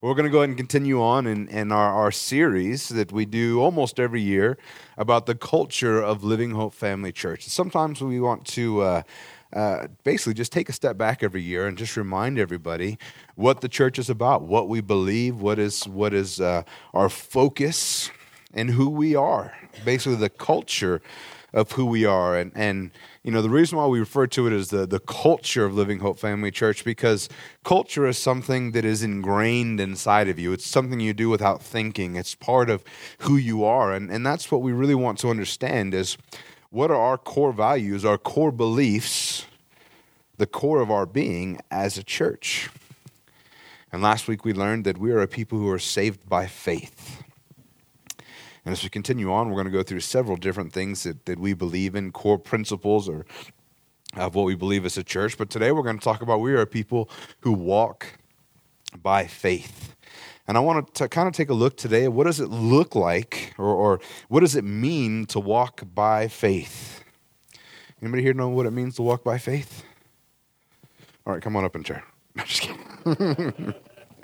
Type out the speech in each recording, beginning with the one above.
We're going to go ahead and continue on in our series that we do almost every year about the culture of Living Hope Family Church. Sometimes we want to basically just take a step back every year and just remind everybody what the church is about, what we believe, what is our focus, and who we are. Basically, the culture of who we are. And you know, the reason why we refer to it as the culture of Living Hope Family Church, because culture is something that is ingrained inside of you. It's something you do without thinking. It's part of who you are. And that's what we really want to understand is what are our core values, our core beliefs, the core of our being as a church. And last week we learned that we are a people who are saved by faith. And as we continue on, we're going to go through several different things that we believe in, core principles or of what we believe as a church. But today we're going to talk about we are a people who walk by faith. And I want to kind of take a look today at what does it look like or what does it mean to walk by faith? Anybody here know what it means to walk by faith? All right, come on up and share. I'm just kidding.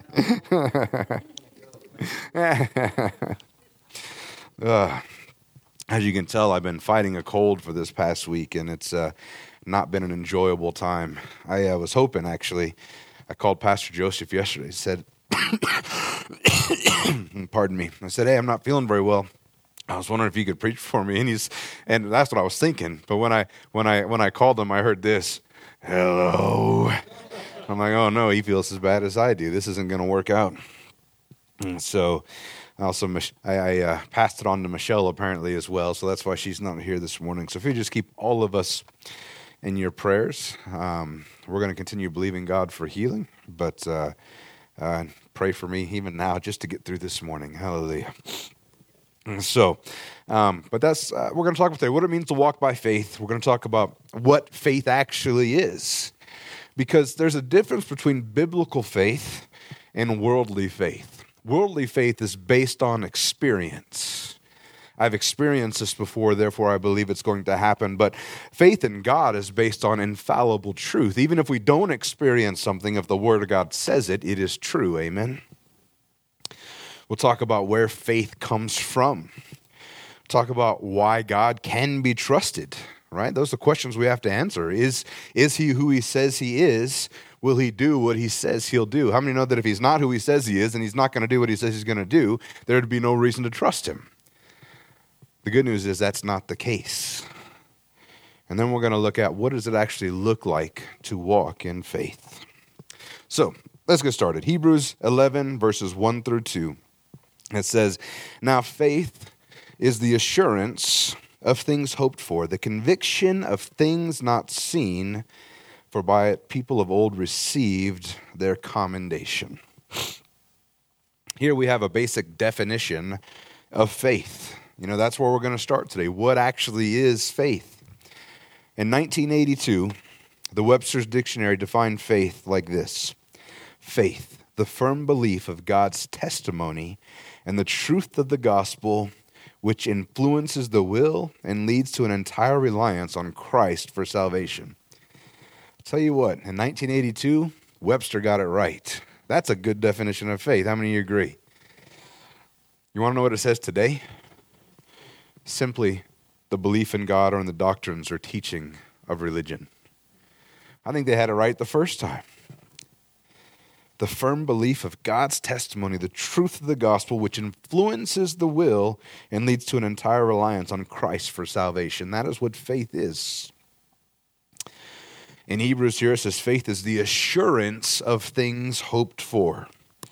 As you can tell, I've been fighting a cold for this past week, and it's not been an enjoyable time. I was hoping, actually, I called Pastor Joseph yesterday, said, pardon me, I said, hey, I'm not feeling very well. I was wondering if you could preach for me, and that's what I was thinking. But when I called him, I heard this, hello. I'm like, oh no, he feels as bad as I do. This isn't going to work out. And so I passed it on to Michelle apparently as well, so that's why she's not here this morning. So if you just keep all of us in your prayers, we're going to continue believing God for healing, but pray for me even now just to get through this morning. Hallelujah. So, but that's we're going to talk about today what it means to walk by faith. We're going to talk about what faith actually is, because there's a difference between biblical faith and worldly faith. Worldly faith is based on experience. I've experienced this before, therefore I believe it's going to happen. But faith in God is based on infallible truth. Even if we don't experience something, if the Word of God says it, it is true. Amen? We'll talk about where faith comes from. Talk about why God can be trusted, right? Those are questions we have to answer. Is he who he says he is? Will he do what he says he'll do? How many know that if he's not who he says he is and he's not going to do what he says he's going to do, there'd be no reason to trust him? The good news is that's not the case. And then we're going to look at what does it actually look like to walk in faith. So let's get started. Hebrews 11 verses 1 through 2. It says, now faith is the assurance of things hoped for, the conviction of things not seen, for by it people of old received their commendation. Here we have a basic definition of faith. You know, that's where we're going to start today. What actually is faith? In 1982, the Webster's Dictionary defined faith like this: faith, the firm belief of God's testimony and the truth of the gospel, which influences the will and leads to an entire reliance on Christ for salvation. Tell you what, in 1982, Webster got it right. That's a good definition of faith. How many of you agree? You want to know what it says today? Simply the belief in God or in the doctrines or teaching of religion. I think they had it right the first time. The firm belief of God's testimony, the truth of the gospel, which influences the will and leads to an entire reliance on Christ for salvation. That is what faith is. In Hebrews here it says faith is the assurance of things hoped for.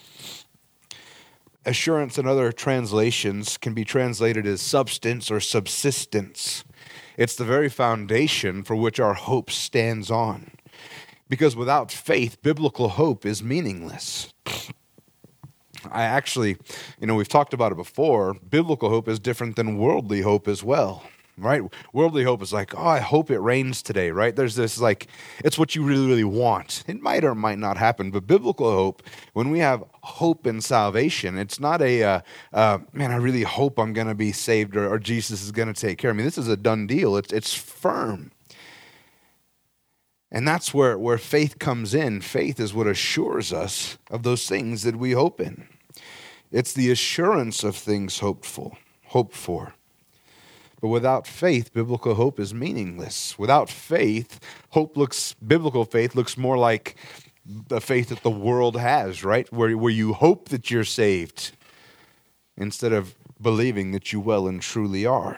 Assurance in other translations can be translated as substance or subsistence. It's the very foundation for which our hope stands on. Because without faith, biblical hope is meaningless. I actually, we've talked about it before, biblical hope is different than worldly hope as well. Right? Worldly hope is like, oh, I hope it rains today, right? There's this like, it's what you really, really want. It might or might not happen, but biblical hope, when we have hope in salvation, it's not man, I really hope I'm going to be saved or Jesus is going to take care of me. This is a done deal. It's firm. And that's where faith comes in. Faith is what assures us of those things that we hope in. It's the assurance of things hoped for. But without faith, biblical hope is meaningless. Without faith, biblical faith looks more like the faith that the world has, right? Where you hope that you're saved instead of believing that you well and truly are.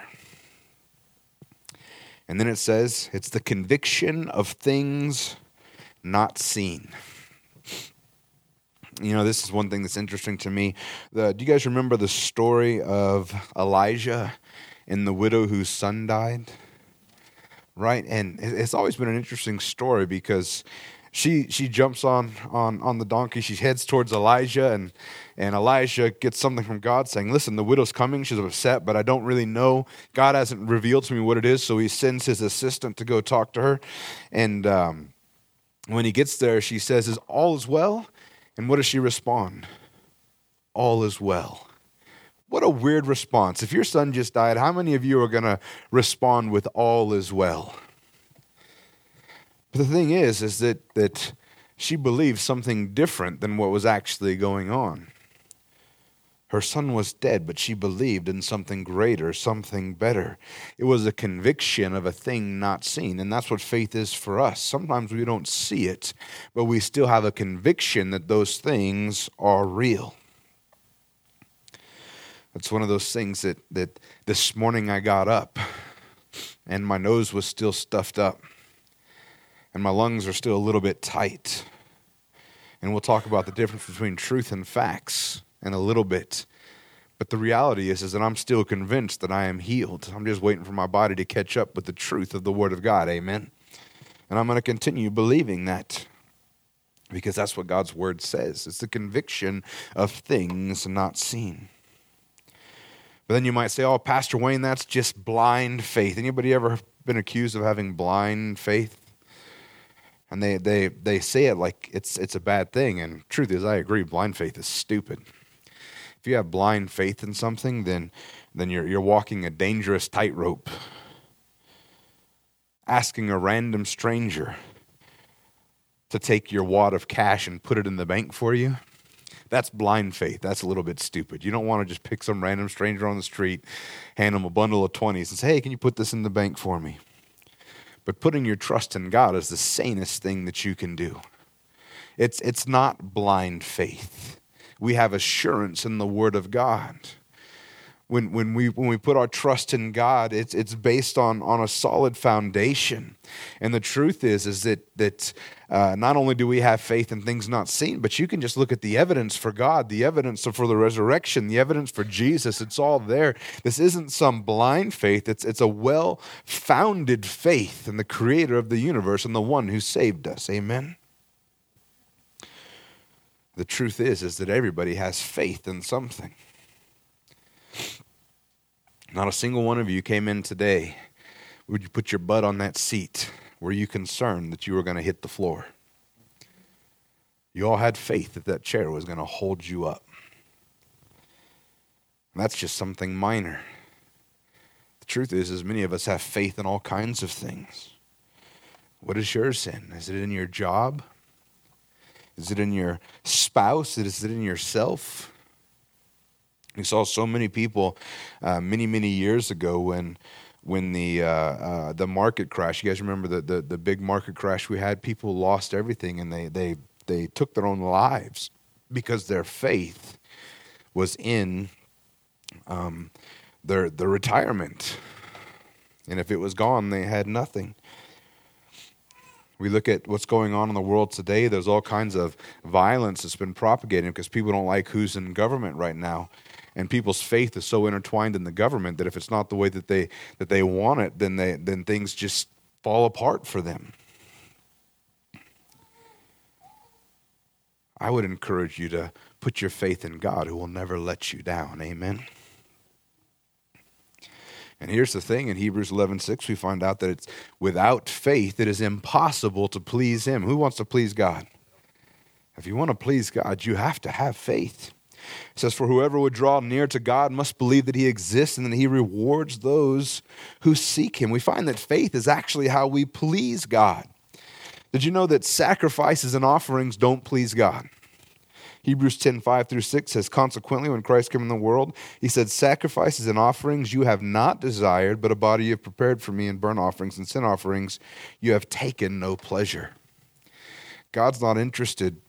And then it says, it's the conviction of things not seen. You know, this is one thing that's interesting to me. Do you guys remember the story of Elijah and the widow whose son died? Right? And it's always been an interesting story because she jumps on the donkey. She heads towards Elijah, and Elijah gets something from God saying, listen, the widow's coming. She's upset, but I don't really know. God hasn't revealed to me what it is, so he sends his assistant to go talk to her. And when he gets there, she says, "Is all is well?" And what does she respond? All is well. What a weird response. If your son just died, how many of you are going to respond with all is well? But the thing is that she believed something different than what was actually going on. Her son was dead, but she believed in something greater, something better. It was a conviction of a thing not seen, and that's what faith is for us. Sometimes we don't see it, but we still have a conviction that those things are real. It's one of those things that this morning I got up, and my nose was still stuffed up, and my lungs are still a little bit tight. And we'll talk about the difference between truth and facts in a little bit. But the reality is that I'm still convinced that I am healed. I'm just waiting for my body to catch up with the truth of the Word of God. Amen. And I'm going to continue believing that because that's what God's Word says. It's the conviction of things not seen. But then you might say, oh, Pastor Wayne, that's just blind faith. Anybody ever been accused of having blind faith? And they say it like it's a bad thing. And truth is, I agree, blind faith is stupid. If you have blind faith in something, then you're walking a dangerous tightrope. Asking a random stranger to take your wad of cash and put it in the bank for you, that's blind faith. That's a little bit stupid. You don't want to just pick some random stranger on the street, hand them a bundle of 20s and say, hey, can you put this in the bank for me? But putting your trust in God is the sanest thing that you can do. It's not blind faith. We have assurance in the Word of God. When we put our trust in God, it's based on a solid foundation. And the truth is that not only do we have faith in things not seen, but you can just look at the evidence for God, the evidence for the resurrection, the evidence for Jesus. It's all there. This isn't some blind faith. It's a well-founded faith in the Creator of the universe and the one who saved us. Amen. The truth is that everybody has faith in something. Not a single one of you came in today. Would you put your butt on that seat? Were you concerned that you were going to hit the floor? You all had faith that chair was going to hold you up. And that's just something minor. The truth is many of us have faith in all kinds of things. What is yours in? Is it in your job? Is it in your spouse? Is it in yourself? We saw so many people many years ago when the market crash. You guys remember the big market crash we had? People lost everything and they took their own lives because their faith was in their retirement. And if it was gone, they had nothing. We look at what's going on in the world today. There's all kinds of violence that's been propagating because people don't like who's in government right now. And people's faith is so intertwined in the government that if it's not the way that they want it, then things just fall apart for them. I would encourage you to put your faith in God who will never let you down. Amen. And here's the thing, in Hebrews 11:6, we find out that it's without faith, it is impossible to please Him. Who wants to please God? If you want to please God, you have to have faith. It says, for whoever would draw near to God must believe that He exists and that He rewards those who seek Him. We find that faith is actually how we please God. Did you know that sacrifices and offerings don't please God? Hebrews 10:5-6 says, consequently, when Christ came in the world, he said, sacrifices and offerings you have not desired, but a body you have prepared for me, and burnt offerings and sin offerings you have taken no pleasure. God's not interested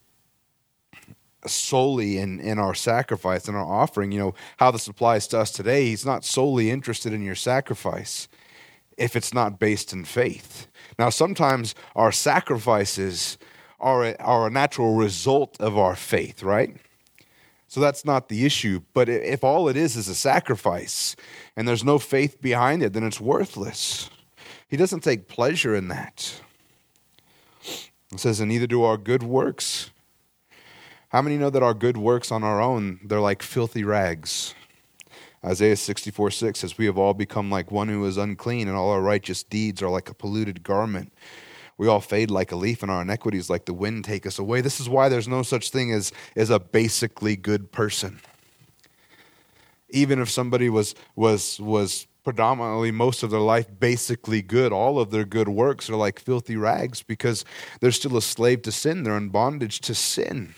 solely in our sacrifice and our offering. You know, how this applies to us today, he's not solely interested in your sacrifice if it's not based in faith. Now, sometimes our sacrifices are a natural result of our faith, right? So that's not the issue. But if all it is a sacrifice and there's no faith behind it, then it's worthless. He doesn't take pleasure in that. It says, and neither do our good works. How many know that our good works on our own, they're like filthy rags? Isaiah 64:6 says, we have all become like one who is unclean, and all our righteous deeds are like a polluted garment. We all fade like a leaf, and our iniquities like the wind take us away. This is why there's no such thing as a basically good person. Even if somebody was predominantly most of their life basically good, all of their good works are like filthy rags because they're still a slave to sin. They're in bondage to sin.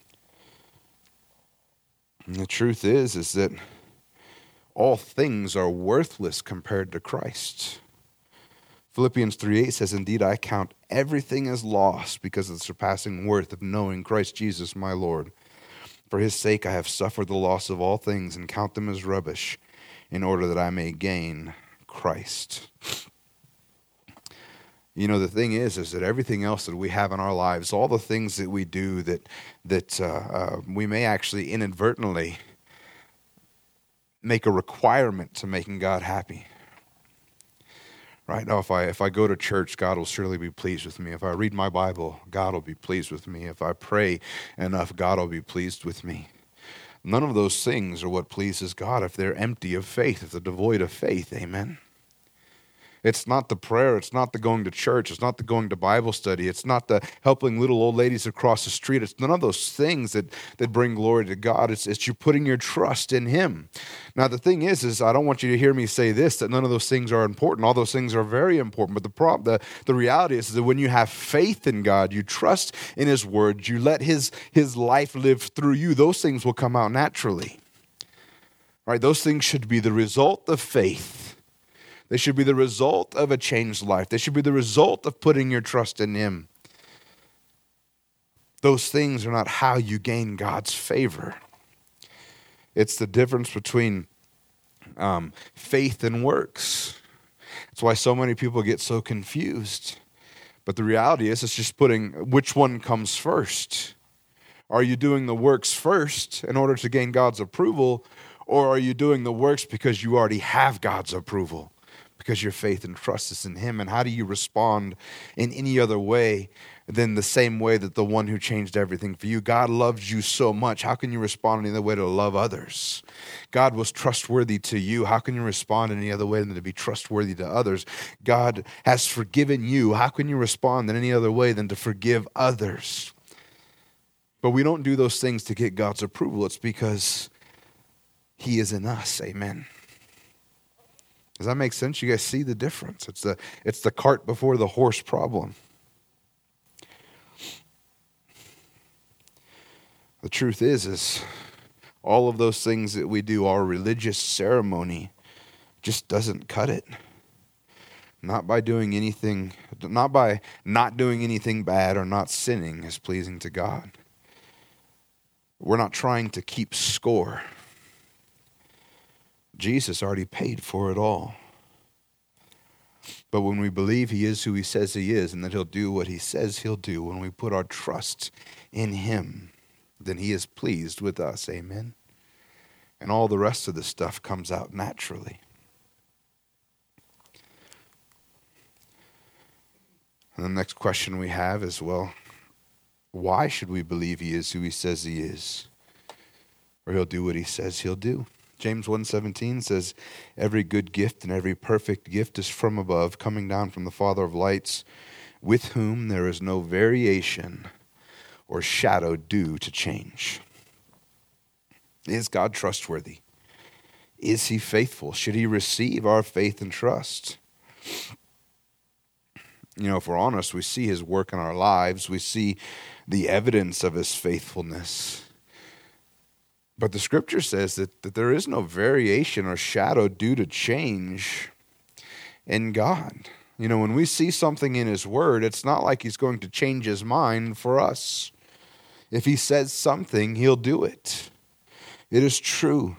And the truth is that all things are worthless compared to Christ. Philippians 3:8 says, indeed, I count everything as loss because of the surpassing worth of knowing Christ Jesus my Lord. For his sake I have suffered the loss of all things and count them as rubbish in order that I may gain Christ. You know, the thing is that everything else that we have in our lives, all the things that we do that we may actually inadvertently make a requirement to making God happy. Right now, if I go to church, God will surely be pleased with me. If I read my Bible, God will be pleased with me. If I pray enough, God will be pleased with me. None of those things are what pleases God if they're empty of faith, if they're devoid of faith. Amen. It's not the prayer. It's not the going to church. It's not the going to Bible study. It's not the helping little old ladies across the street. It's none of those things that bring glory to God. It's you putting your trust in him. Now, the thing is I don't want you to hear me say this, that none of those things are important. All those things are very important. But the reality is that when you have faith in God, you trust in his word, you let his life live through you, those things will come out naturally. Right? Those things should be the result of faith. They should be the result of a changed life. They should be the result of putting your trust in him. Those things are not how you gain God's favor. It's the difference between faith and works. That's why so many people get so confused. But the reality is, it's just putting which one comes first. Are you doing the works first in order to gain God's approval, or are you doing the works because you already have God's approval? Because your faith and trust is in him. And how do you respond in any other way than the same way that the one who changed everything for you? God loves you so much. How can you respond in any other way to love others? God was trustworthy to you. How can you respond in any other way than to be trustworthy to others? God has forgiven you. How can you respond in any other way than to forgive others? But we don't do those things to get God's approval. It's because he is in us. Amen. Does that make sense? You guys see the difference? It's the cart before the horse problem. The truth is all of those things that we do, our religious ceremony, just doesn't cut it. Not by doing anything, not by not doing anything bad or not sinning is pleasing to God. We're not trying to keep score. Jesus already paid for it all. But when we believe he is who he says he is and that he'll do what he says he'll do, when we put our trust in him, then he is pleased with us. Amen. And all the rest of the stuff comes out naturally. And the next question we have is, well, why should we believe he is who he says he is? Or he'll do what he says he'll do. James 1:17 says, every good gift and every perfect gift is from above, coming down from the Father of lights, with whom there is no variation or shadow due to change. Is God trustworthy? Is he faithful? Should he receive our faith and trust? if we're honest, we see his work in our lives. We see the evidence of his faithfulness. But the scripture says that there is no variation or shadow due to change in God. When we see something in his word, it's not like he's going to change his mind for us. If he says something, he'll do it. It is true.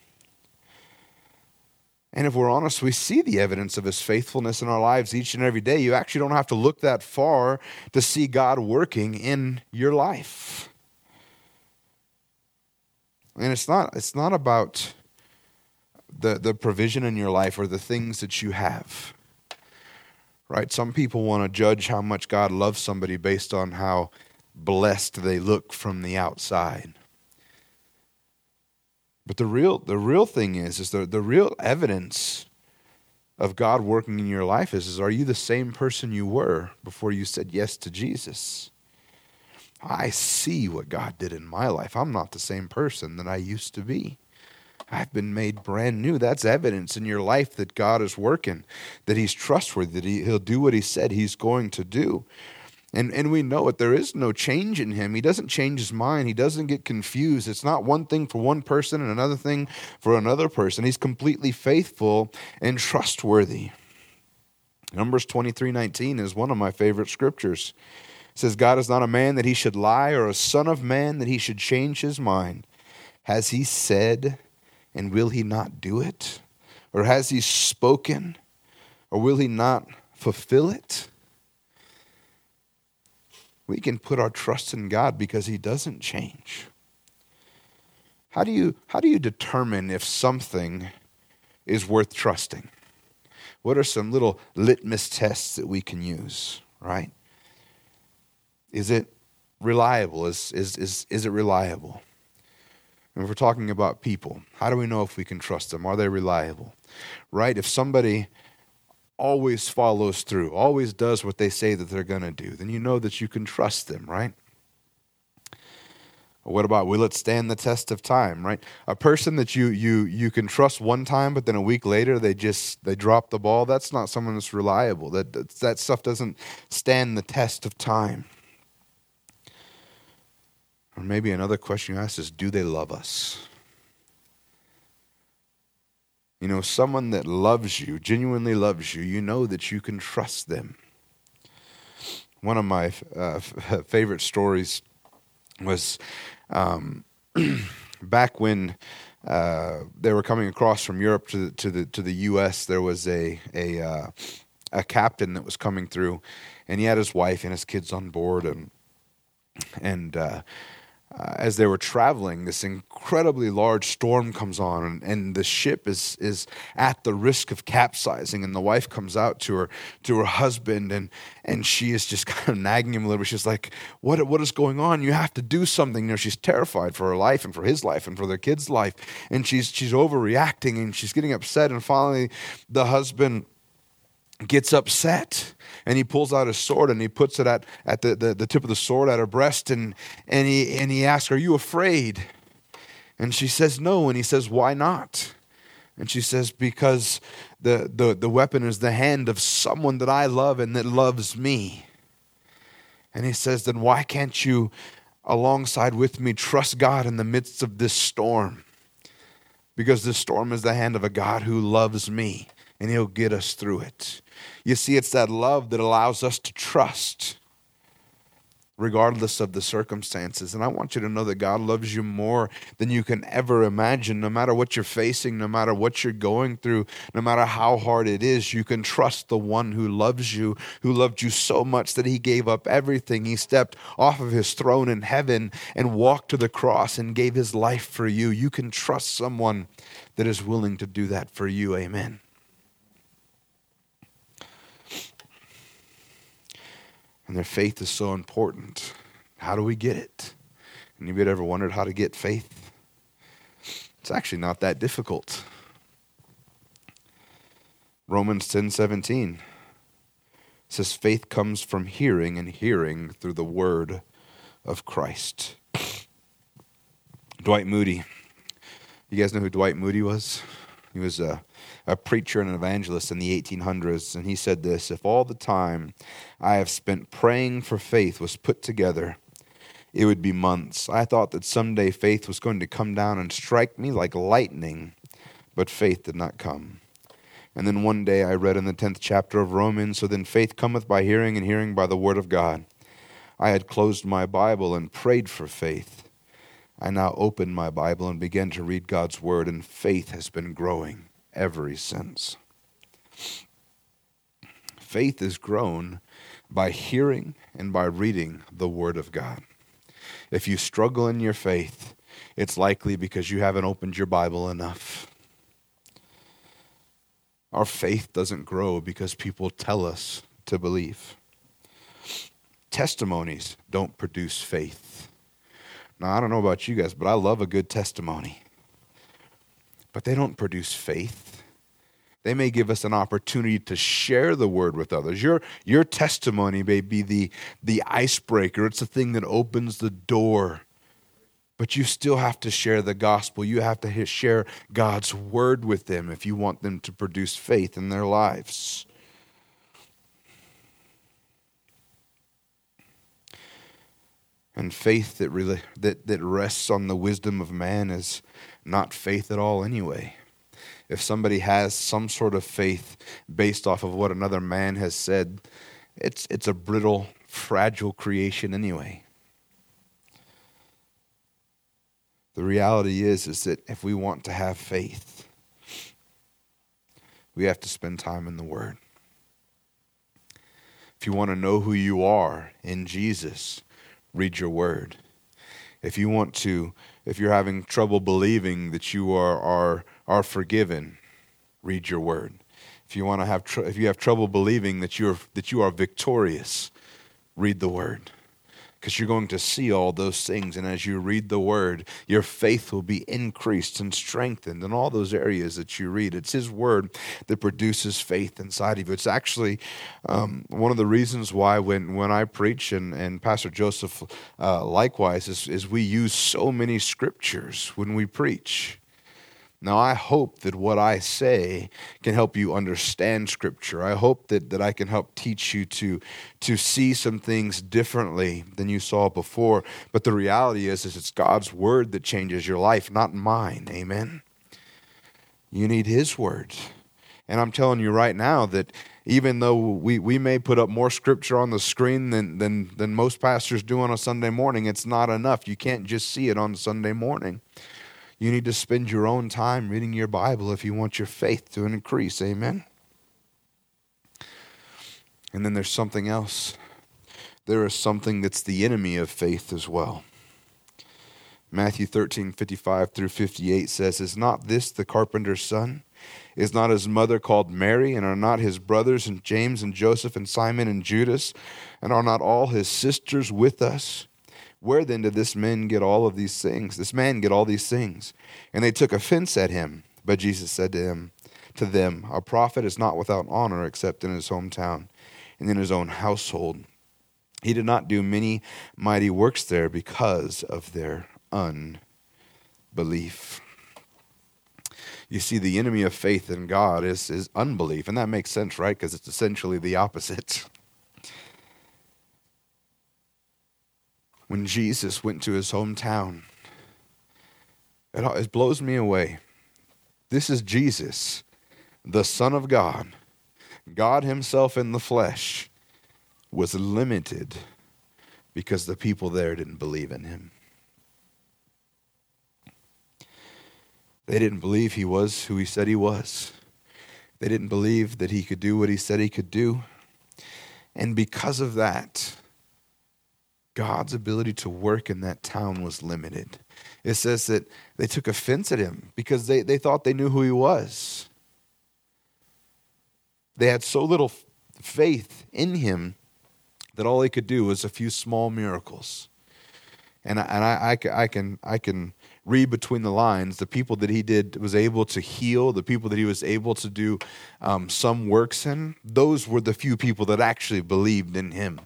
And if we're honest, we see the evidence of his faithfulness in our lives each and every day. You actually don't have to look that far to see God working in your life. And it's not about the provision in your life or the things that you have. Right? Some people want to judge how much God loves somebody based on how blessed they look from the outside. But the real thing is the real evidence of God working in your life is are you the same person you were before you said yes to Jesus? I see what God did in my life. I'm not the same person that I used to be. I've been made brand new. That's evidence in your life that God is working, that he's trustworthy, that he'll do what he said he's going to do. And we know it. There is no change in him. He doesn't change his mind. He doesn't get confused. It's not one thing for one person and another thing for another person. He's completely faithful and trustworthy. Numbers 23:19 is one of my favorite scriptures. It says, God is not a man that he should lie, or a son of man that he should change his mind. Has he said, and will he not do it? Or has he spoken, or will he not fulfill it? We can put our trust in God because he doesn't change. How do you determine if something is worth trusting? What are some little litmus tests that we can use, right? Is it reliable? Is it reliable? And if we're talking about people, how do we know if we can trust them? Are they reliable? Right? If somebody always follows through, always does what they say that they're going to do, then you know that you can trust them, right? What about, will it stand the test of time, right? A person that you can trust one time, but then a week later they drop the ball, that's not someone that's reliable. That stuff doesn't stand the test of time. Or maybe another question you ask is, do they love us? Someone that loves you, genuinely loves you, you know that you can trust them. One of my favorite stories was back when they were coming across from Europe to the U.S. There was a captain that was coming through, and he had his wife and his kids on board, and as they were traveling, this incredibly large storm comes on, and the ship is at the risk of capsizing. And the wife comes out to her husband, and she is just kind of nagging him a little bit. She's like, "What is going on? You have to do something." She's terrified for her life and for his life and for their kid's life, and she's overreacting and she's getting upset. And finally, the husband gets upset, and he pulls out his sword and he puts it at the tip of the sword at her breast, and he asks, "Are you afraid?" And she says, "No." And he says, "Why not?" And she says, "Because the weapon is the hand of someone that I love and that loves me." And he says, "Then why can't you, alongside with me, trust God in the midst of this storm? Because this storm is the hand of a God who loves me, and he'll get us through it." You see, it's that love that allows us to trust regardless of the circumstances. And I want you to know that God loves you more than you can ever imagine. No matter what you're facing, no matter what you're going through, no matter how hard it is, you can trust the one who loves you, who loved you so much that he gave up everything. He stepped off of his throne in heaven and walked to the cross and gave his life for you. You can trust someone that is willing to do that for you. Amen. And their faith is so important. How do we get it? Anybody ever wondered how to get faith? It's actually not that difficult. Romans 10:17 says, faith comes from hearing, and hearing through the word of Christ. Dwight Moody. You guys know who Dwight Moody was? He was a preacher and an evangelist in the 1800s, and he said this: "If all the time I have spent praying for faith was put together, it would be months. I thought that someday faith was going to come down and strike me like lightning, but faith did not come. And then one day I read in the 10th chapter of Romans, so then faith cometh by hearing, and hearing by the word of God. I had closed my Bible and prayed for faith. I now opened my Bible and began to read God's word, and faith has been growing ever since." Faith is grown by hearing and by reading the word of God. If you struggle in your faith, it's likely because you haven't opened your Bible enough. Our faith doesn't grow because people tell us to believe. Testimonies don't produce faith. Now, I don't know about you guys, but I love a good testimony. But they don't produce faith. They may give us an opportunity to share the word with others. Your testimony may be the icebreaker. It's the thing that opens the door. But you still have to share the gospel. You have to share God's word with them if you want them to produce faith in their lives. And faith that rests on the wisdom of man is not faith at all anyway. If somebody has some sort of faith based off of what another man has said, it's a brittle, fragile creation anyway. The reality is that if we want to have faith, we have to spend time in the Word. If you want to know who you are in Jesus, read your Word. If you're having trouble believing that you are forgiven, read your Word. If you have trouble believing that you are victorious, read the Word. Because you're going to see all those things, and as you read the Word, your faith will be increased and strengthened in all those areas that you read. It's His Word that produces faith inside of you. It's actually one of the reasons why when I preach, and Pastor Joseph likewise, is we use so many scriptures when we preach. Now, I hope that what I say can help you understand Scripture. I hope that I can help teach you to see some things differently than you saw before. But the reality is it's God's Word that changes your life, not mine. Amen? You need His Word. And I'm telling you right now that even though we may put up more Scripture on the screen than most pastors do on a Sunday morning, it's not enough. You can't just see it on Sunday morning. You need to spend your own time reading your Bible if you want your faith to increase. Amen? And then there's something else. There is something that's the enemy of faith as well. Matthew 13:55 through 58 says, "Is not this the carpenter's son? Is not his mother called Mary? And are not his brothers and James and Joseph and Simon and Judas? And are not all his sisters with us? Where then did this man get all these things? And they took offense at him. But Jesus said to them, a prophet is not without honor except in his hometown and in his own household. He did not do many mighty works there because of their unbelief." You see, the enemy of faith in God is unbelief. And that makes sense, right? Because it's essentially the opposite. When Jesus went to his hometown, it blows me away. This is Jesus, the Son of God. God Himself in the flesh was limited because the people there didn't believe in Him. They didn't believe He was who He said He was. They didn't believe that He could do what He said He could do. And because of that, God's ability to work in that town was limited. It says that they took offense at Him because they thought they knew who He was. They had so little faith in Him that all He could do was a few small miracles. And I can read between the lines. The people that He was able to heal, the people that He was able to do some works in, those were the few people that actually believed in Him.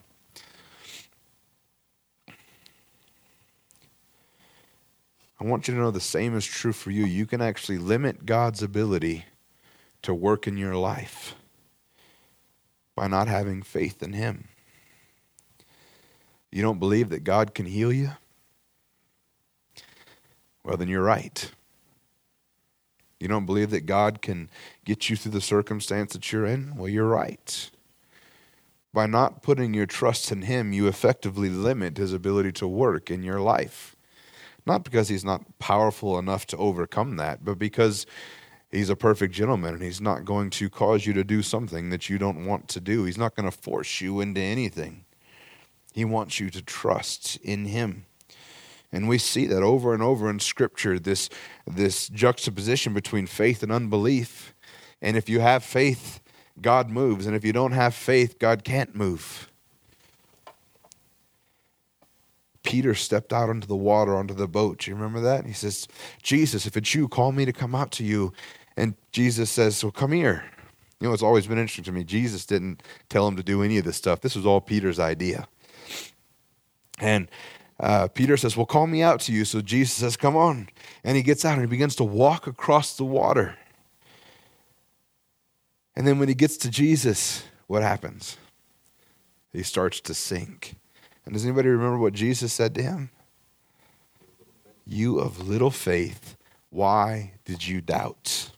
I want you to know the same is true for you. You can actually limit God's ability to work in your life by not having faith in Him. You don't believe that God can heal you? Well, then you're right. You don't believe that God can get you through the circumstance that you're in? Well, you're right. By not putting your trust in Him, you effectively limit His ability to work in your life. Not because He's not powerful enough to overcome that, but because He's a perfect gentleman and He's not going to cause you to do something that you don't want to do. He's not going to force you into anything. He wants you to trust in Him. And we see that over and over in Scripture, this juxtaposition between faith and unbelief. And if you have faith, God moves. And if you don't have faith, God can't move. Peter stepped out onto the water, onto the boat. Do you remember that? He says, Jesus, if it's you, call me to come out to you. And Jesus says, well, come here. You know, it's always been interesting to me. Jesus didn't tell him to do any of this stuff. This was all Peter's idea. And Peter says, well, call me out to you. So Jesus says, come on. And he gets out and he begins to walk across the water. And then when he gets to Jesus, what happens? He starts to sink. And does anybody remember what Jesus said to him? You of little faith, why did you doubt?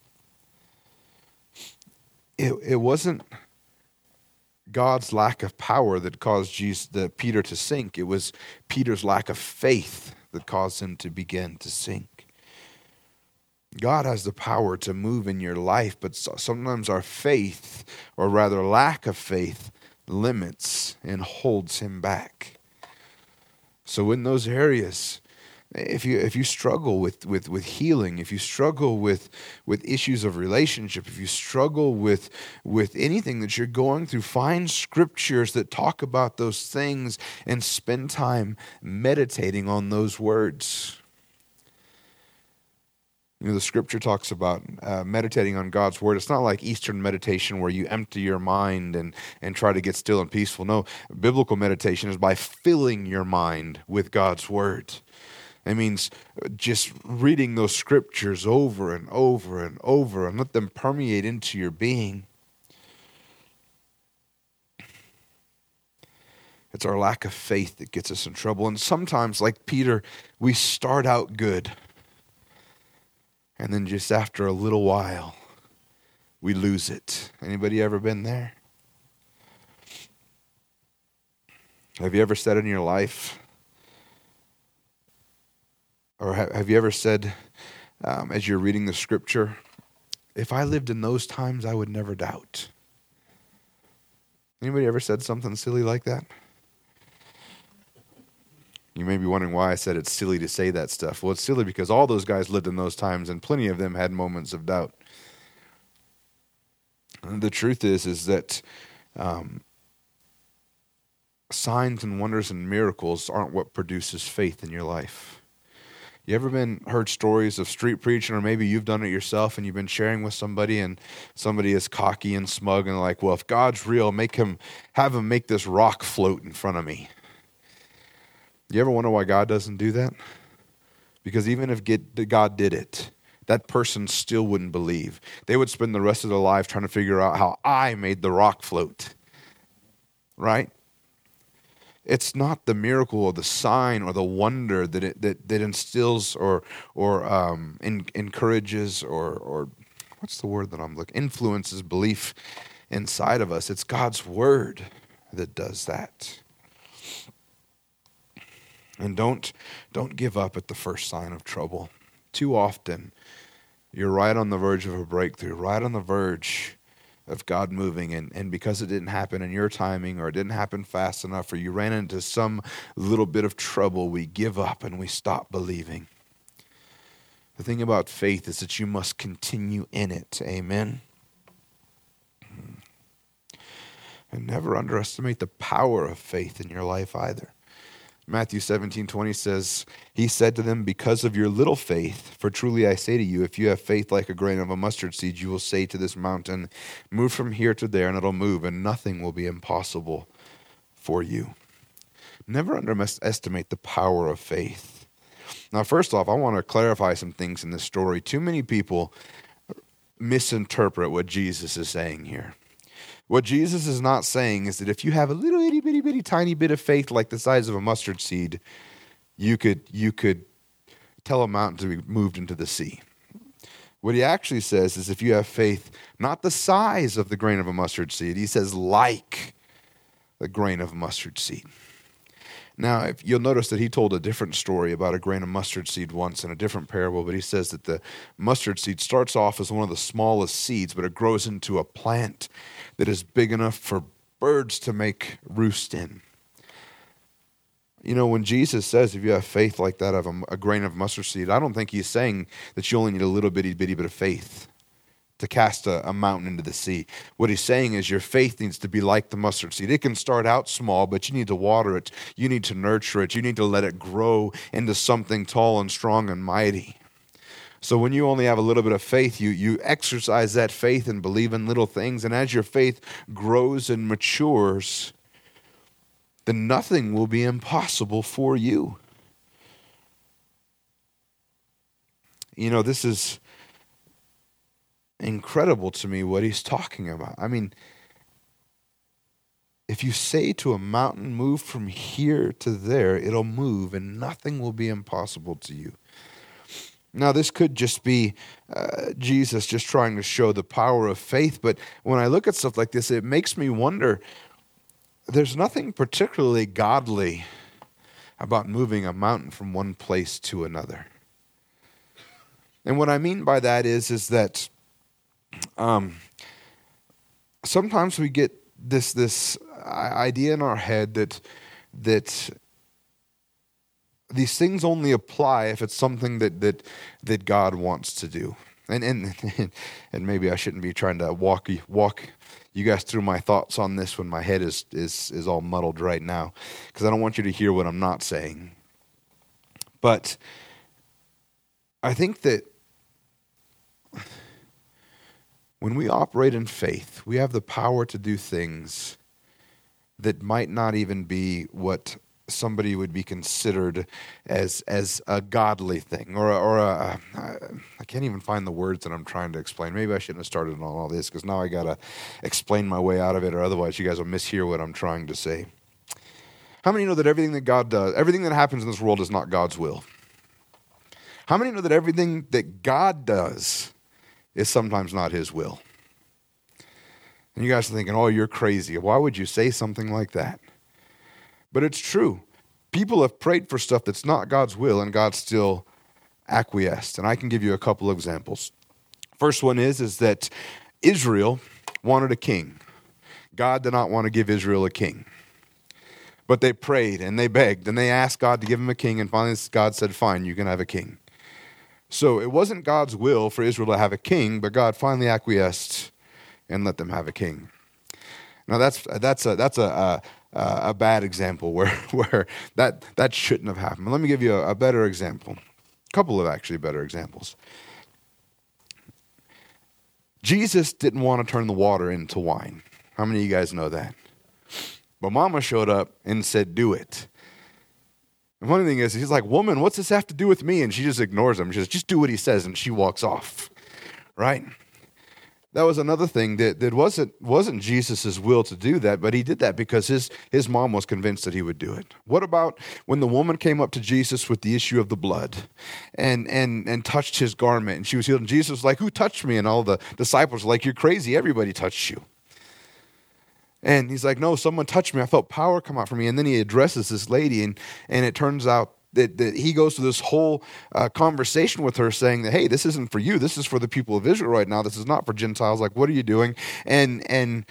It wasn't God's lack of power that caused Peter to sink. It was Peter's lack of faith that caused him to begin to sink. God has the power to move in your life, but sometimes our faith, or rather lack of faith, limits and holds Him back. So in those areas, if you struggle with healing, if you struggle with issues of relationship, if you struggle with anything that you're going through, find scriptures that talk about those things and spend time meditating on those words. You know, the scripture talks about meditating on God's word. It's not like Eastern meditation where you empty your mind and try to get still and peaceful. No, biblical meditation is by filling your mind with God's word. It means just reading those scriptures over and over and over and let them permeate into your being. It's our lack of faith that gets us in trouble. And sometimes, like Peter, we start out good. And then just after a little while, we lose it. Anybody ever been there? Have you ever said in your life, or have you ever said, as you're reading the scripture, if I lived in those times, I would never doubt? Anybody ever said something silly like that? You may be wondering why I said it's silly to say that stuff. Well, it's silly because all those guys lived in those times, and plenty of them had moments of doubt. And the truth is that signs and wonders and miracles aren't what produces faith in your life. You ever heard stories of street preaching, or maybe you've done it yourself and you've been sharing with somebody, and somebody is cocky and smug and like, well, if God's real, have him make this rock float in front of me. You ever wonder why God doesn't do that? Because even if God did it, that person still wouldn't believe. They would spend the rest of their life trying to figure out how I made the rock float. Right? It's not the miracle or the sign or the wonder that instills or encourages or what's the word that I'm looking? Influences belief inside of us. It's God's word that does that. And don't give up at the first sign of trouble. Too often, you're right on the verge of a breakthrough, right on the verge of God moving, and because it didn't happen in your timing, or it didn't happen fast enough, or you ran into some little bit of trouble, we give up and we stop believing. The thing about faith is that you must continue in it. Amen? And never underestimate the power of faith in your life either. Matthew 17:20 says, He said to them, because of your little faith, for truly I say to you, if you have faith like a grain of a mustard seed, you will say to this mountain, move from here to there, and it'll move, and nothing will be impossible for you. Never underestimate the power of faith. Now, first off, I want to clarify some things in this story. Too many people misinterpret what Jesus is saying here. What Jesus is not saying is that if you have a little itty bitty bitty tiny bit of faith like the size of a mustard seed, you could tell a mountain to be moved into the sea. What he actually says is if you have faith, not the size of the grain of a mustard seed, he says like the grain of a mustard seed. Now, if you'll notice that he told a different story about a grain of mustard seed once in a different parable, but he says that the mustard seed starts off as one of the smallest seeds, but it grows into a plant that is big enough for birds to make roost in. You know, when Jesus says if you have faith like that of a grain of mustard seed, I don't think he's saying that you only need a little bitty bit of faith to cast a mountain into the sea. What he's saying is your faith needs to be like the mustard seed. It can start out small, but you need to water it. You need to nurture it. You need to let it grow into something tall and strong and mighty. So when you only have a little bit of faith, you exercise that faith and believe in little things. And as your faith grows and matures, then nothing will be impossible for you. You know, this is incredible to me what he's talking about. I mean, if you say to a mountain, move from here to there, it'll move and nothing will be impossible to you. Now, this could just be Jesus just trying to show the power of faith, but when I look at stuff like this, it makes me wonder, there's nothing particularly godly about moving a mountain from one place to another. And what I mean by that is that sometimes we get this idea in our head that these things only apply if it's something that God wants to do. And maybe I shouldn't be trying to walk you guys through my thoughts on this when my head is all muddled right now, because I don't want you to hear what I'm not saying. But I think that when we operate in faith, we have the power to do things that might not even be what somebody would be considered as a godly thing, or I can't even find the words that I'm trying to explain. Maybe I shouldn't have started on all this, because now I got to explain my way out of it, or otherwise you guys will mishear what I'm trying to say. How many know that everything that God does, everything that happens in this world is not God's will? How many know that everything that God does is sometimes not his will? And you guys are thinking, oh, you're crazy. Why would you say something like that? But it's true. People have prayed for stuff that's not God's will, and God still acquiesced. And I can give you a couple of examples. First one is that Israel wanted a king. God did not want to give Israel a king. But they prayed and they begged and they asked God to give them a king, and finally God said, fine, you can have a king. So it wasn't God's will for Israel to have a king, but God finally acquiesced and let them have a king. Now that's a bad example where that shouldn't have happened. But let me give you a better example. A couple of actually better examples. Jesus didn't want to turn the water into wine. How many of you guys know that? But Mama showed up and said, do it. The funny thing is, he's like, woman, what's this have to do with me? And she just ignores him. She says, just do what he says, and she walks off. Right? That was another thing that wasn't Jesus' will to do that, but he did that because his mom was convinced that he would do it. What about when the woman came up to Jesus with the issue of the blood and touched his garment, and she was healed, and Jesus was like, who touched me? And all the disciples were like, you're crazy, everybody touched you. And he's like, no, someone touched me. I felt power come out from me. And then he addresses this lady, and it turns out that he goes through this whole conversation with her saying that, hey, this isn't for you. This is for the people of Israel right now. This is not for Gentiles. Like, what are you doing? And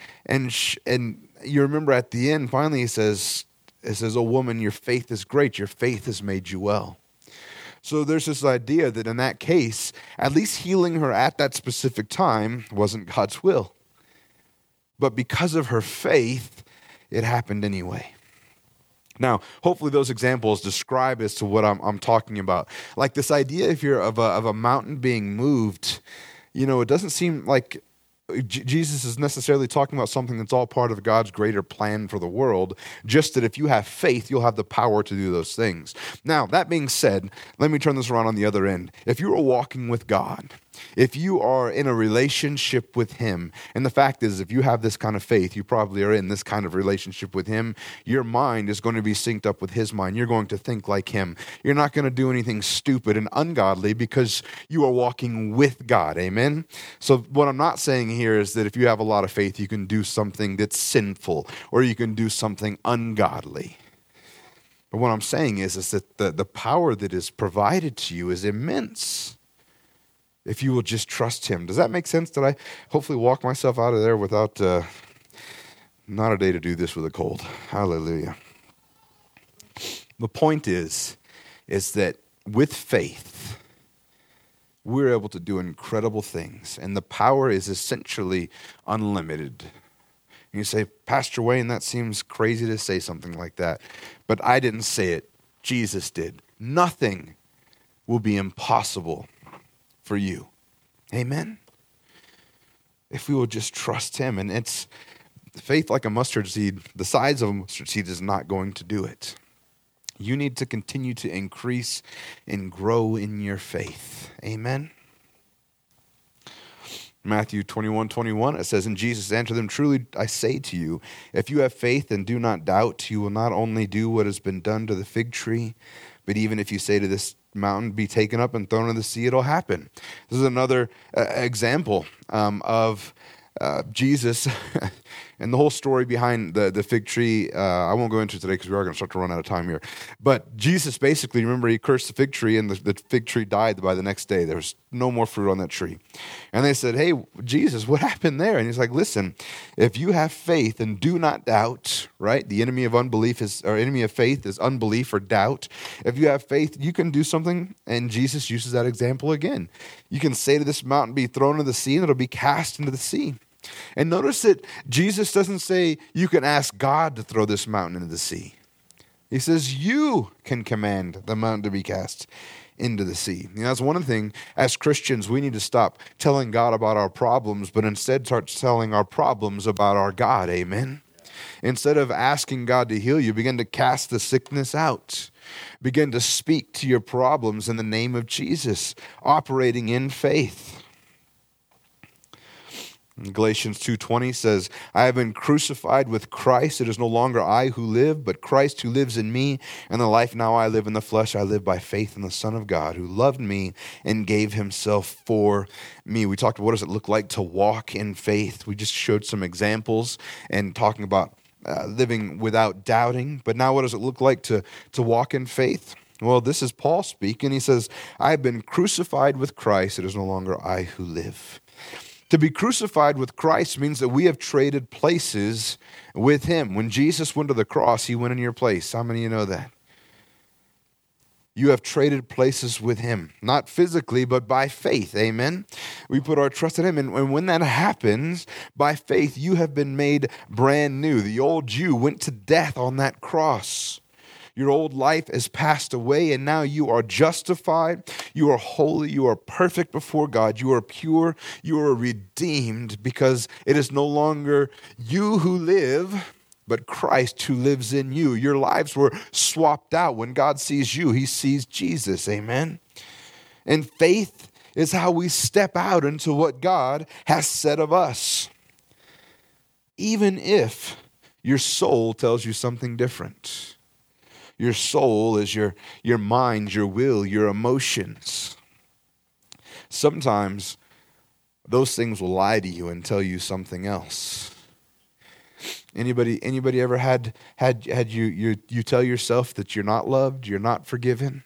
you remember at the end, finally, it says, oh, woman, your faith is great. Your faith has made you well. So there's this idea that in that case, at least healing her at that specific time wasn't God's will. But because of her faith, it happened anyway. Now, hopefully those examples describe as to what I'm talking about. Like this idea, if you're of a mountain being moved, you know, it doesn't seem like Jesus is necessarily talking about something that's all part of God's greater plan for the world, just that if you have faith, you'll have the power to do those things. Now, that being said, let me turn this around on the other end. If you are walking with God, if you are in a relationship with Him, and the fact is, if you have this kind of faith, you probably are in this kind of relationship with Him, your mind is going to be synced up with His mind. You're going to think like Him. You're not going to do anything stupid and ungodly because you are walking with God. Amen? So what I'm not saying here is that if you have a lot of faith, you can do something that's sinful or you can do something ungodly. But what I'm saying is that the power that is provided to you is immense if you will just trust Him. Does that make sense? Did I hopefully walk myself out of there without, not a day to do this with a cold. Hallelujah. The point is that with faith, we're able to do incredible things, and the power is essentially unlimited. And you say, Pastor Wayne, that seems crazy to say something like that. But I didn't say it. Jesus did. Nothing will be impossible for you. Amen? If we will just trust Him. And it's faith like a mustard seed. The size of a mustard seed is not going to do it. You need to continue to increase and grow in your faith. Amen? Matthew 21:21, it says, and Jesus answered them, truly I say to you, if you have faith and do not doubt, you will not only do what has been done to the fig tree, but even if you say to this mountain, be taken up and thrown into the sea, it'll happen. This is another example of Jesus and the whole story behind the fig tree. I won't go into it today because we are going to start to run out of time here. But Jesus basically, remember, He cursed the fig tree and the fig tree died by the next day. There was no more fruit on that tree. And they said, hey, Jesus, what happened there? And He's like, listen, if you have faith and do not doubt, right? The enemy of enemy of faith is unbelief or doubt. If you have faith, you can do something. And Jesus uses that example again. You can say to this mountain, be thrown into the sea, and it'll be cast into the sea. And notice that Jesus doesn't say you can ask God to throw this mountain into the sea. He says you can command the mountain to be cast into the sea. You know, that's one thing as Christians we need to stop telling God about our problems, but instead start telling our problems about our God. Amen? Instead of asking God to heal you, begin to cast the sickness out. Begin to speak to your problems in the name of Jesus, operating in faith. Galatians 2:20 says, I have been crucified with Christ. It is no longer I who live, but Christ who lives in me. And the life now I live in the flesh, I live by faith in the Son of God, who loved me and gave Himself for me. We talked about what does it look like to walk in faith. We just showed some examples and talking about living without doubting. But now what does it look like to walk in faith? Well, this is Paul speaking. He says, I have been crucified with Christ. It is no longer I who live. To be crucified with Christ means that we have traded places with Him. When Jesus went to the cross, He went in your place. How many of you know that? You have traded places with Him, not physically, but by faith. Amen? We put our trust in Him. And when that happens, by faith, you have been made brand new. The old you went to death on that cross. Your old life has passed away, and now you are justified. You are holy. You are perfect before God. You are pure. You are redeemed because it is no longer you who live, but Christ who lives in you. Your lives were swapped out. When God sees you, He sees Jesus. Amen? And faith is how we step out into what God has said of us, even if your soul tells you something different. Your soul is your mind, your will, your emotions. Sometimes those things will lie to you and tell you something else. Anybody ever had you tell yourself that you're not loved, you're not forgiven?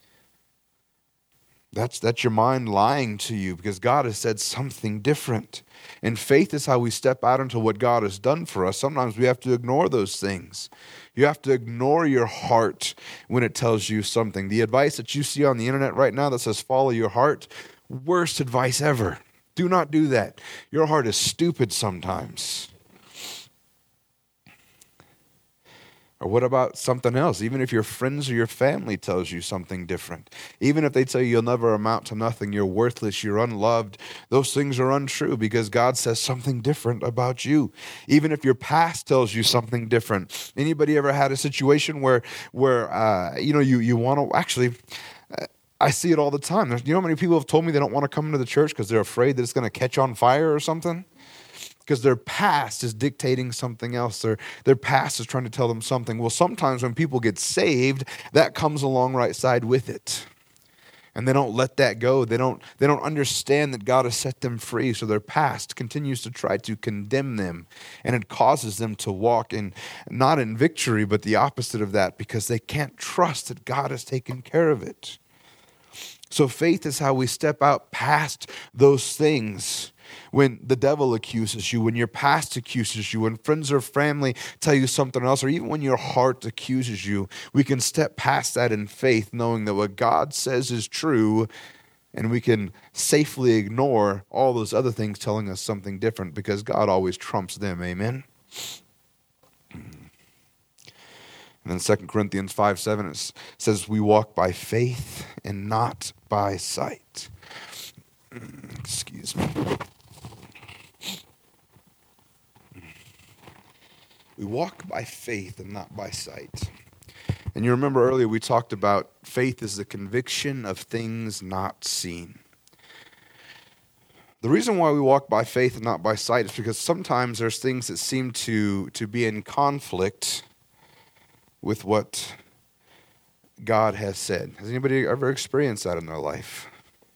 That's your mind lying to you because God has said something different. And faith is how we step out into what God has done for us. Sometimes we have to ignore those things. You have to ignore your heart when it tells you something. The advice that you see on the internet right now that says follow your heart, worst advice ever. Do not do that. Your heart is stupid sometimes. Or what about something else? Even if your friends or your family tells you something different, even if they tell you you'll never amount to nothing, you're worthless, you're unloved, those things are untrue because God says something different about you. Even if your past tells you something different. Anybody ever had a situation where you want to actually? I see it all the time. You know how many people have told me they don't want to come into the church because they're afraid that it's going to catch on fire or something? Because their past is dictating something else. Their past is trying to tell them something. Well, sometimes when people get saved, that comes along right side with it. And they don't let that go. They don't understand that God has set them free, so their past continues to try to condemn them. And it causes them to walk in, not in victory, but the opposite of that, because they can't trust that God has taken care of it. So faith is how we step out past those things. When the devil accuses you, when your past accuses you, when friends or family tell you something else, or even when your heart accuses you, we can step past that in faith, knowing that what God says is true, and we can safely ignore all those other things telling us something different, because God always trumps them. Amen? And then 2 Corinthians 5:7, it says, we walk by faith and not by sight. Excuse me. We walk by faith and not by sight. And you remember earlier we talked about faith is the conviction of things not seen. The reason why we walk by faith and not by sight is because sometimes there's things that seem to be in conflict with what God has said. Has anybody ever experienced that in their life?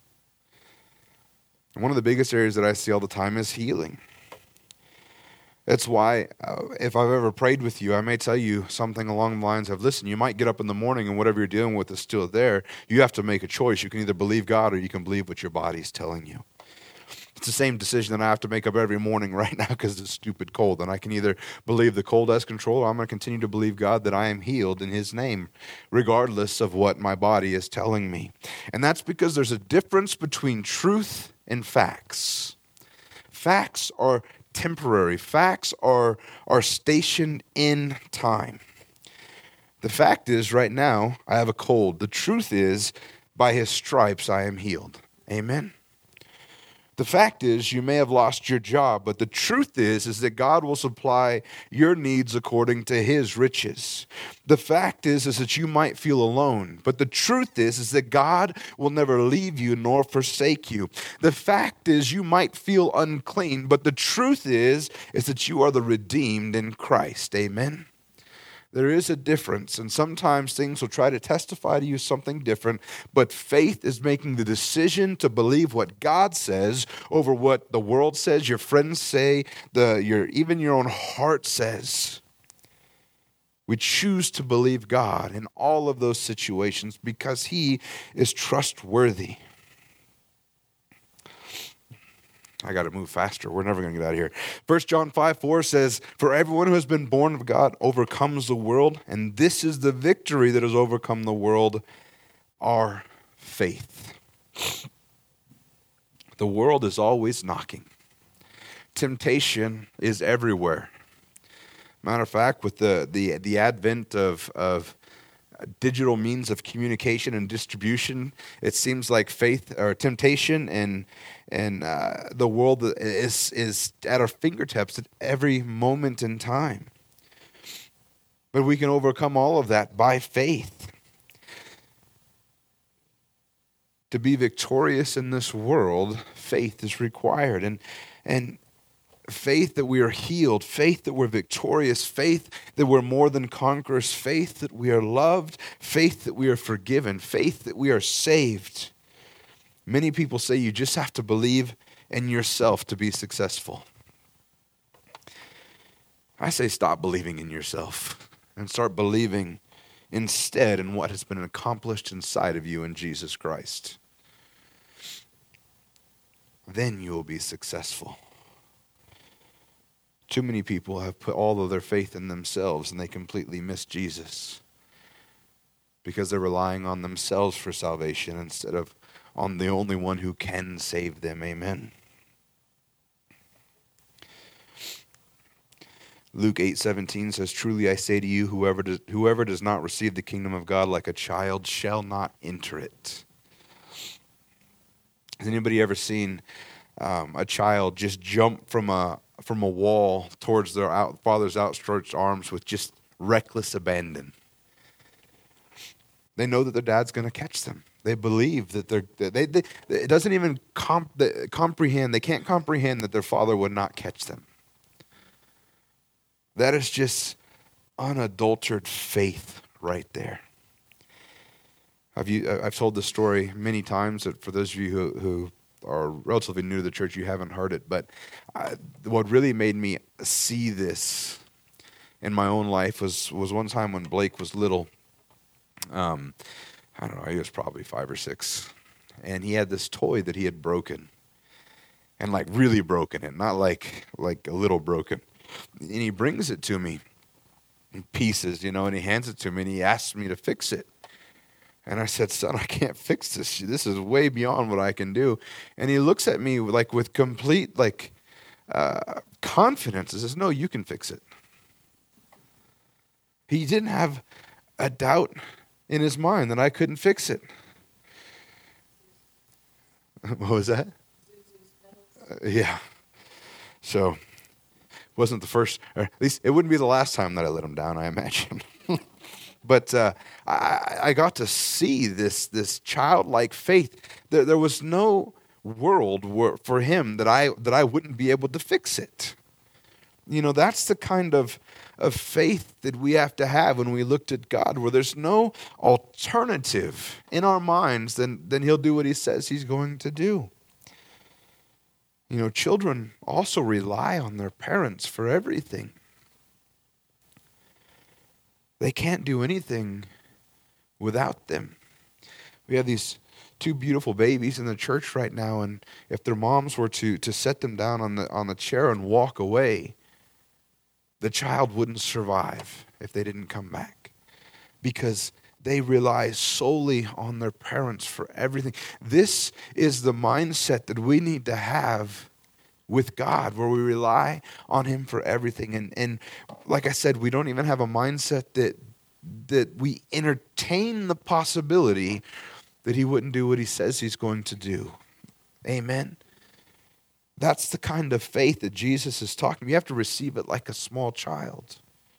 And one of the biggest areas that I see all the time is healing. That's why if I've ever prayed with you, I may tell you something along the lines of, listen, you might get up in the morning and whatever you're dealing with is still there. You have to make a choice. You can either believe God or you can believe what your body's telling you. It's the same decision that I have to make up every morning right now because it's stupid cold. And I can either believe the cold has control, or I'm going to continue to believe God that I am healed in His name, regardless of what my body is telling me. And that's because there's a difference between truth and facts. Facts are temporary. Facts are stationed in time. The fact is, right now, I have a cold. The truth is, by His stripes, I am healed. Amen? The fact is, you may have lost your job, but the truth is that God will supply your needs according to His riches. The fact is that you might feel alone, but the truth is that God will never leave you nor forsake you. The fact is, you might feel unclean, but the truth is that you are the redeemed in Christ. Amen? There is a difference, and sometimes things will try to testify to you something different, but faith is making the decision to believe what God says over what the world says, your friends say, even your own heart says. We choose to believe God in all of those situations because He is trustworthy. I got to move faster. We're never going to get out of here. 1 John 5:4 says, for everyone who has been born of God overcomes the world, and this is the victory that has overcome the world, our faith. The world is always knocking. Temptation is everywhere. Matter of fact, with the advent of digital means of communication and distribution, it seems like faith or temptation and the world is at our fingertips at every moment in time. But we can overcome all of that by faith. To be victorious in this world, faith is required. And faith that we are healed, faith that we're victorious, faith that we're more than conquerors, faith that we are loved, faith that we are forgiven, faith that we are saved. Many people say you just have to believe in yourself to be successful. I say stop believing in yourself and start believing instead in what has been accomplished inside of you in Jesus Christ. Then you will be successful. Too many people have put all of their faith in themselves and they completely miss Jesus because they're relying on themselves for salvation instead of on the only one who can save them. Amen. Luke 8:17 says, "Truly I say to you, whoever does not receive the kingdom of God like a child shall not enter it." Has anybody ever seen a child just jump from a wall towards their father's outstretched arms with just reckless abandon? They know that their dad's going to catch them. They believe that it doesn't even comprehend. They can't comprehend that their father would not catch them. That is just unadulterated faith right there. I've told this story many times. That for those of you who are relatively new to the church, you haven't heard it. But what really made me see this in my own life was one time when Blake was little. I don't know, he was probably 5 or 6. And he had this toy that he had broken. And like really broken it, not like a little broken. And he brings it to me in pieces, and he hands it to me and he asks me to fix it. And I said, "Son, I can't fix this. This is way beyond what I can do." And he looks at me like with complete confidence and says, "No, you can fix it." He didn't have a doubt in his mind that I couldn't fix it. What was that? Yeah. So, wasn't the first, or at least it wouldn't be the last time that I let him down, I imagine. But I got to see this childlike faith. There was no world for him that I wouldn't be able to fix it. That's the kind of faith that we have to have when we looked at God, where there's no alternative in our minds than he'll do what he says he's going to do. Children also rely on their parents for everything. They can't do anything without them. We have these 2 beautiful babies in the church right now, and if their moms were to set them down on the chair and walk away, the child wouldn't survive if they didn't come back, because they rely solely on their parents for everything. This is the mindset that we need to have with God, where we rely on him for everything. And like I said, we don't even have a mindset that we entertain the possibility that he wouldn't do what he says he's going to do. Amen. That's the kind of faith that Jesus is talking. You have to receive it like a small child.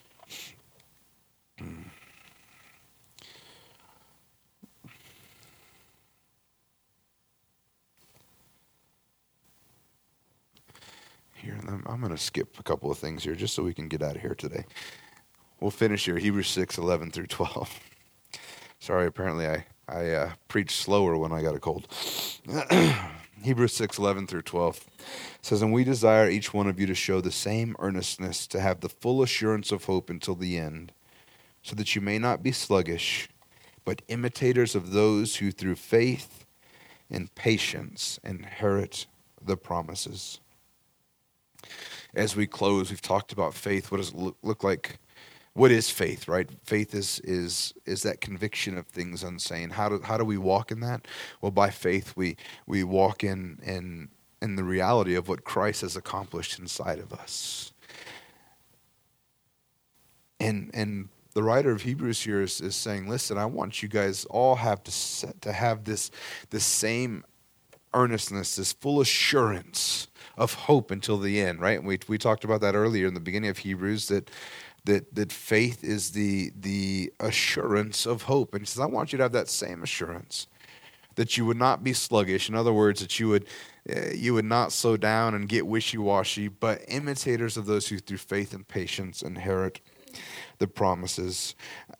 Here, I'm going to skip a couple of things here just so we can get out of here today. We'll finish here, Hebrews 6:11 through 12. Sorry, apparently I preach slower when I got a cold. Hebrews 6:11 through 12 says, "And we desire each one of you to show the same earnestness, to have the full assurance of hope until the end, so that you may not be sluggish, but imitators of those who through faith and patience inherit the promises." As we close, we've talked about faith. What does it look like? What is faith, right? Faith is that conviction of things unseen. How do we walk in that? Well, by faith we walk in the reality of what Christ has accomplished inside of us. And the writer of Hebrews here is saying, listen, I want you guys all to have this same earnestness, this full assurance of hope until the end, right? And we talked about that earlier in the beginning of Hebrews, that faith is the assurance of hope. And he says, I want you to have that same assurance, that you would not be sluggish. In other words, that you would not slow down and get wishy-washy, but imitators of those who through faith and patience inherit the promises.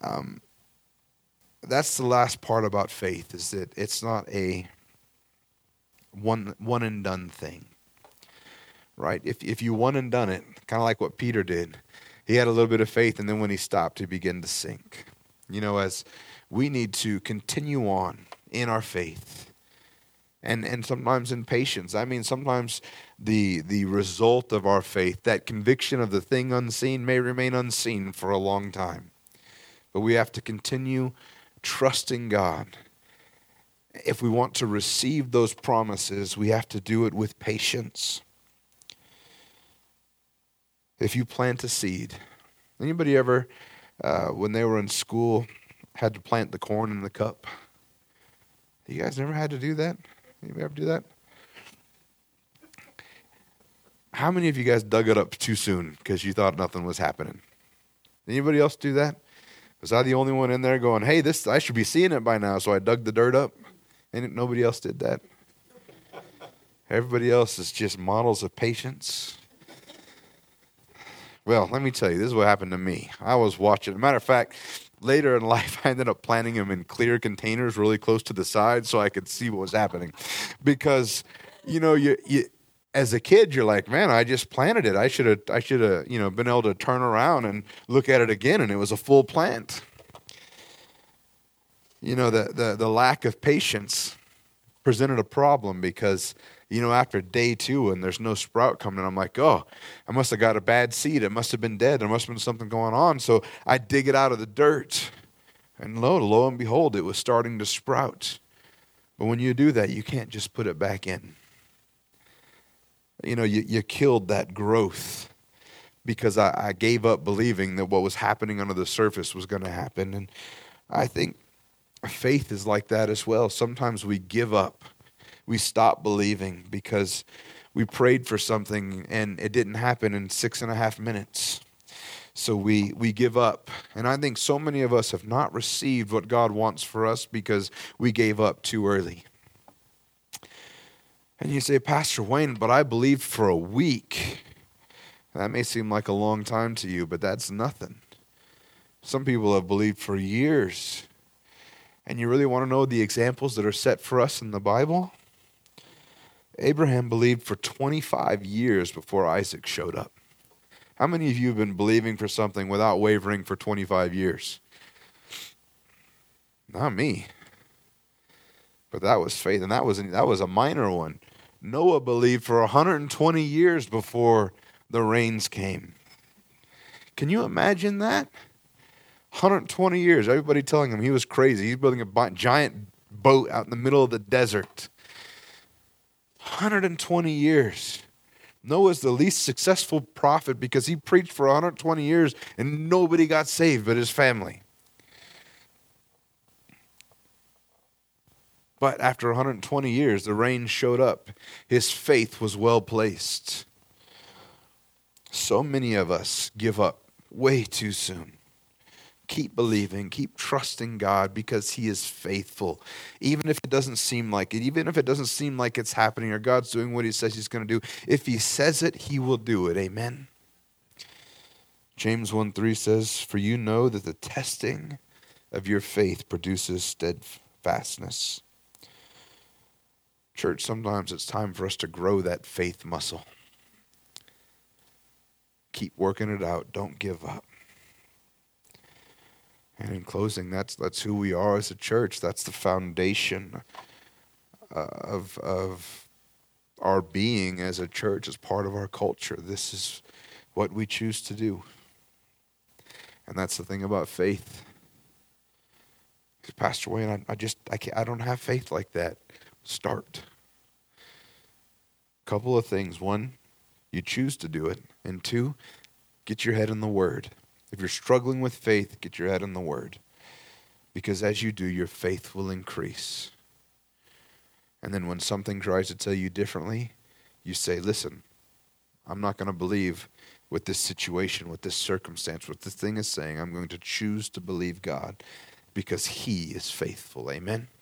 That's the last part about faith, is that it's not a one and done thing, right? If you one and done it, kind of like what Peter did, he had a little bit of faith, and then when he stopped, he began to sink. As we need to continue on in our faith, and sometimes in patience. I mean, sometimes the result of our faith, that conviction of the thing unseen, may remain unseen for a long time. But we have to continue trusting God. If we want to receive those promises, we have to do it with patience. If you plant a seed, anybody ever, when they were in school, had to plant the corn in the cup? You guys never had to do that? Anybody ever do that? How many of you guys dug it up too soon because you thought nothing was happening? Anybody else do that? Was I the only one in there going, hey, this I should be seeing it by now, so I dug the dirt up? And nobody else did that? Everybody else is just models of patience. Well, let me tell you, this is what happened to me. I was watching. As a matter of fact, later in life, I ended up planting them in clear containers really close to the side so I could see what was happening. Because, you as a kid, you're like, man, I just planted it. I should have, been able to turn around and look at it again, and it was a full plant. The lack of patience presented a problem because, after day 2 and there's no sprout coming, I'm like, oh, I must have got a bad seed. It must have been dead. There must have been something going on. So I dig it out of the dirt, and lo and behold, it was starting to sprout. But when you do that, you can't just put it back in. You killed that growth because I gave up believing that what was happening under the surface was going to happen. And I think faith is like that as well. Sometimes we give up. We stop believing because we prayed for something and it didn't happen in 6.5 minutes. So we give up. And I think so many of us have not received what God wants for us because we gave up too early. And you say, Pastor Wayne, but I believed for a week. That may seem like a long time to you, but that's nothing. Some people have believed for years. And you really want to know the examples that are set for us in the Bible? Abraham believed for 25 years before Isaac showed up. How many of you have been believing for something without wavering for 25 years? Not me. But that was faith, and that was a minor one. Noah believed for 120 years before the rains came. Can you imagine that? 120 years, everybody telling him he was crazy. He's building a giant boat out in the middle of the desert. 120 years. Noah's the least successful prophet because he preached for 120 years and nobody got saved but his family. But after 120 years, the rain showed up. His faith was well placed. So many of us give up way too soon. Keep believing, keep trusting God because He is faithful. Even if it doesn't seem like it, even if it doesn't seem like it's happening or God's doing what He says He's going to do, if He says it, He will do it. Amen? James 1:3 says, for you know that the testing of your faith produces steadfastness. Church, sometimes it's time for us to grow that faith muscle. Keep working it out. Don't give up. And in closing, that's who we are as a church. That's the foundation of our being as a church, as part of our culture. This is what we choose to do. And that's the thing about faith. Pastor Wayne, I don't have faith like that. Start. A couple of things. One, you choose to do it. And 2, get your head in the Word. If you're struggling with faith, get your head in the Word. Because as you do, your faith will increase. And then when something tries to tell you differently, you say, listen, I'm not going to believe what this situation, what this circumstance, what this thing is saying. I'm going to choose to believe God because He is faithful. Amen?